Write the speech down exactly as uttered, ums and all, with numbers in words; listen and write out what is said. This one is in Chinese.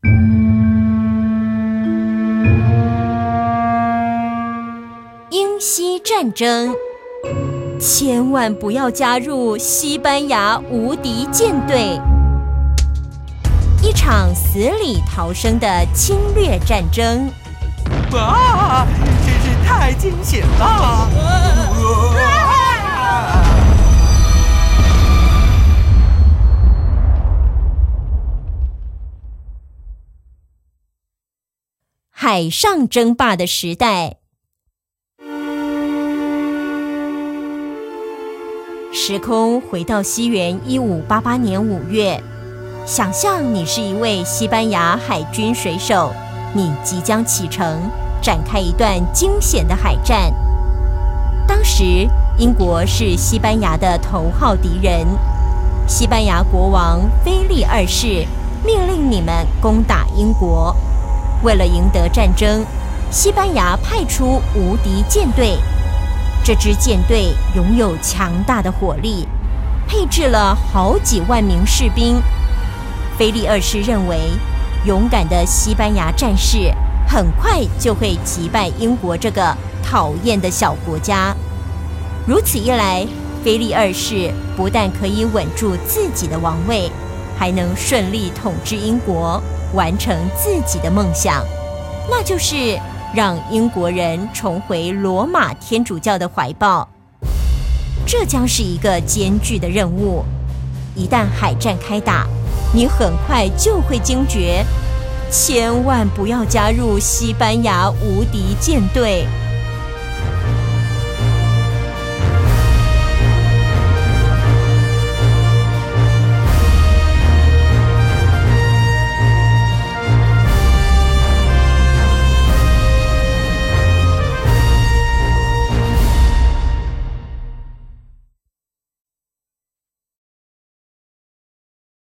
英西战争，千万不要加入西班牙无敌舰队。一场死里逃生的侵略战争。 啊，真是太惊险了！啊海上争霸的时代，时空回到西元一五八八年五月，想象你是一位西班牙海军水手，你即将启程，展开一段惊险的海战。当时，英国是西班牙的头号敌人，西班牙国王腓力二世命令你们攻打英国。为了赢得战争，西班牙派出无敌舰队。这支舰队拥有强大的火力，配置了好几万名士兵。腓力二世认为，勇敢的西班牙战士很快就会击败英国这个讨厌的小国家。如此一来，腓力二世不但可以稳住自己的王位，还能顺利统治英国，完成自己的梦想，那就是让英国人重回罗马天主教的怀抱。这将是一个艰巨的任务。一旦海战开打，你很快就会惊觉，千万不要加入西班牙无敌舰队。